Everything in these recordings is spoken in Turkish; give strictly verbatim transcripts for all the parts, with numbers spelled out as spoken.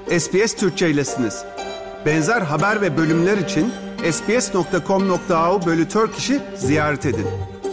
S B S Türkçe'ylesiniz. Benzer haber ve bölümler için sbs nokta com nokta a u bölü Turkish'i ziyaret edin.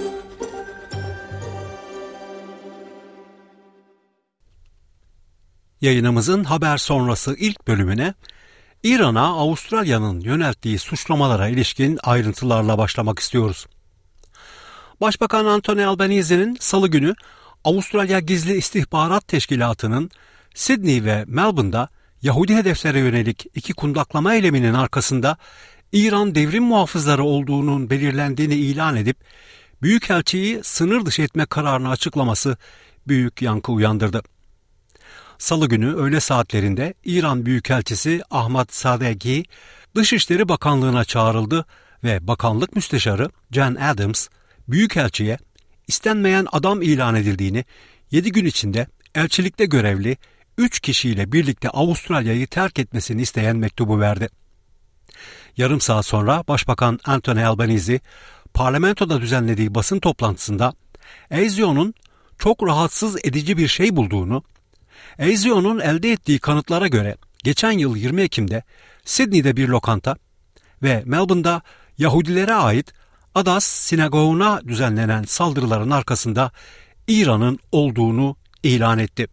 Yayınımızın haber sonrası ilk bölümüne İran'a Avustralya'nın yönelttiği suçlamalara ilişkin ayrıntılarla başlamak istiyoruz. Başbakan Anthony Albanese'nin Salı günü Avustralya Gizli İstihbarat Teşkilatı'nın Sydney ve Melbourne'da Yahudi hedeflere yönelik iki kundaklama eyleminin arkasında İran devrim muhafızları olduğunun belirlendiğini ilan edip Büyükelçiyi sınır dışı etme kararını açıklaması büyük yankı uyandırdı. Salı günü öğle saatlerinde İran Büyükelçisi Ahmad Sadeghi Dışişleri Bakanlığı'na çağrıldı ve Bakanlık Müsteşarı Jen Adams Büyükelçiye istenmeyen adam ilan edildiğini, yedi gün içinde elçilikte görevli üç kişiyle birlikte Avustralya'yı terk etmesini isteyen mektubu verdi. Yarım saat sonra Başbakan Anthony Albanese parlamentoda düzenlediği basın toplantısında ASIO'nun çok rahatsız edici bir şey bulduğunu, ASIO'nun elde ettiği kanıtlara göre geçen yıl yirmi Ekim'de Sydney'de bir lokanta ve Melbourne'da Yahudilere ait Adas sinagoğuna düzenlenen saldırıların arkasında İran'ın olduğunu ilan etti.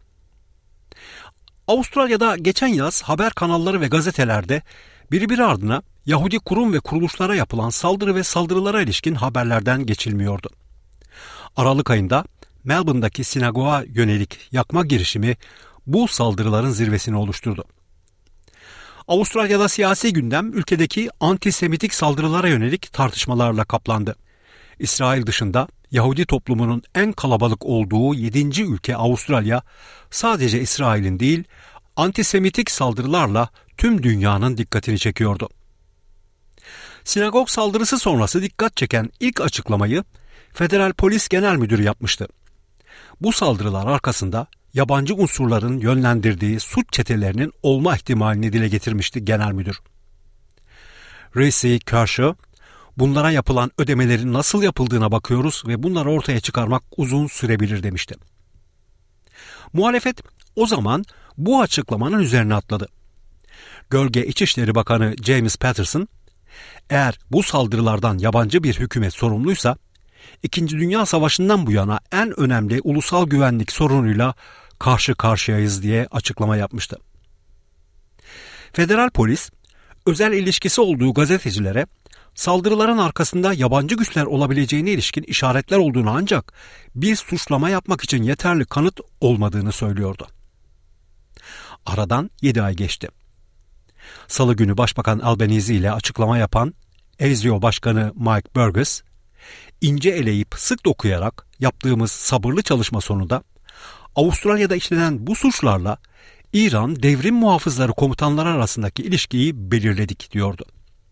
Avustralya'da geçen yaz haber kanalları ve gazetelerde birbiri ardına Yahudi kurum ve kuruluşlara yapılan saldırı ve saldırılara ilişkin haberlerden geçilmiyordu. Aralık ayında Melbourne'daki sinagoga yönelik yakma girişimi bu saldırıların zirvesini oluşturdu. Avustralya'da siyasi gündem ülkedeki antisemitik saldırılara yönelik tartışmalarla kaplandı. İsrail dışında Yahudi toplumunun en kalabalık olduğu yedinci ülke Avustralya, sadece İsrail'in değil, antisemitik saldırılarla tüm dünyanın dikkatini çekiyordu. Sinagog saldırısı sonrası dikkat çeken ilk açıklamayı Federal Polis Genel Müdürü yapmıştı. Bu saldırılar arkasında yabancı unsurların yönlendirdiği suç çetelerinin olma ihtimalini dile getirmişti Genel Müdür. Reisi Kershaw, bunlara yapılan ödemelerin nasıl yapıldığına bakıyoruz ve bunları ortaya çıkarmak uzun sürebilir demişti. Muhalefet o zaman bu açıklamanın üzerine atladı. Gölge İçişleri Bakanı James Patterson, eğer bu saldırılardan yabancı bir hükümet sorumluysa, İkinci Dünya Savaşı'ndan bu yana en önemli ulusal güvenlik sorunuyla karşı karşıyayız diye açıklama yapmıştı. Federal polis, özel ilişkisi olduğu gazetecilere saldırıların arkasında yabancı güçler olabileceğine ilişkin işaretler olduğunu ancak bir suçlama yapmak için yeterli kanıt olmadığını söylüyordu. Aradan yedi ay geçti. Salı günü Başbakan Albanese ile açıklama yapan ASIO Başkanı Mike Burgess, ince eleyip sık dokuyarak yaptığımız sabırlı çalışma sonunda Avustralya'da işlenen bu suçlarla İran devrim muhafızları komutanları arasındaki ilişkiyi belirledik diyordu.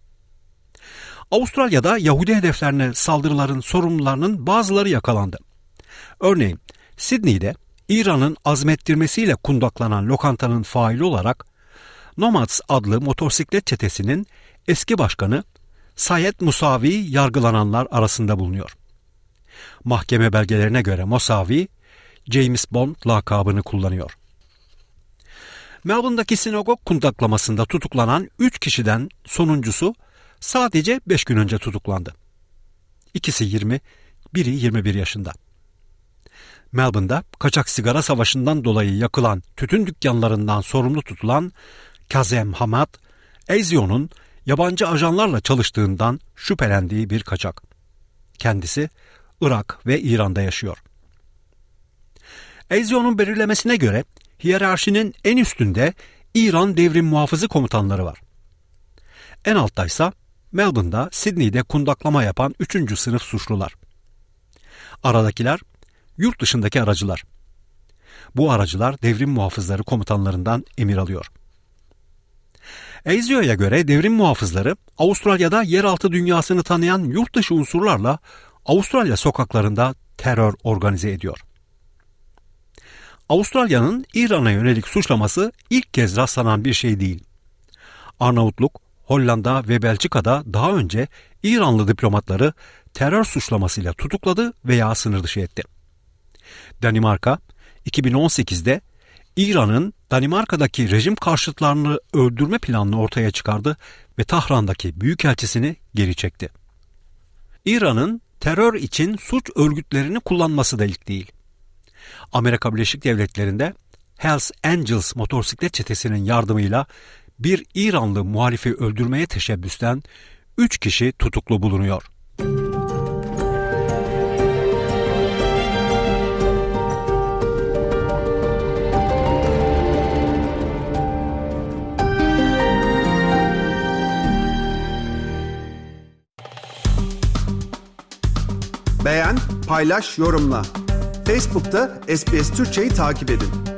Avustralya'da Yahudi hedeflerine saldırıların sorumlularının bazıları yakalandı. Örneğin Sydney'de İran'ın azmettirmesiyle kundaklanan lokantanın faili olarak Nomads adlı motosiklet çetesinin eski başkanı Sayed Musavi yargılananlar arasında bulunuyor. Mahkeme belgelerine göre Musavi, James Bond lakabını kullanıyor. Melbourne'daki sinagog kundaklamasında tutuklanan üç kişiden sonuncusu sadece beş gün önce tutuklandı. İkisi yirmi, biri yirmi bir yaşında. Melbourne'da kaçak sigara savaşından dolayı yakılan tütün dükkanlarından sorumlu tutulan Kazem Hamad, ASIO'nun yabancı ajanlarla çalıştığından şüphelendiği bir kaçak. Kendisi Irak ve İran'da yaşıyor. ASIO'nun belirlemesine göre hiyerarşinin en üstünde İran devrim muhafızı komutanları var. En alttaysa Melbourne'da, Sydney'de kundaklama yapan üçüncü sınıf suçlular. Aradakiler yurt dışındaki aracılar. Bu aracılar devrim muhafızları komutanlarından emir alıyor. ASIO'ya göre devrim muhafızları Avustralya'da yeraltı dünyasını tanıyan yurt dışı unsurlarla Avustralya sokaklarında terör organize ediyor. Avustralya'nın İran'a yönelik suçlaması ilk kez rastlanan bir şey değil. Arnavutluk, Hollanda ve Belçika'da daha önce İranlı diplomatları terör suçlamasıyla tutukladı veya sınır dışı etti. Danimarka, iki bin on sekizde İran'ın Danimarka'daki rejim karşıtlarını öldürme planını ortaya çıkardı ve Tahran'daki büyükelçisini geri çekti. İran'ın terör için suç örgütlerini kullanması da ilk değil. Amerika Birleşik Devletleri'nde Hells Angels motosiklet çetesinin yardımıyla bir İranlı muhalifi öldürmeye teşebbüsten üç kişi tutuklu bulunuyor. Beğen, paylaş, yorumla. Facebook'ta S B S Türkçe'yi takip edin.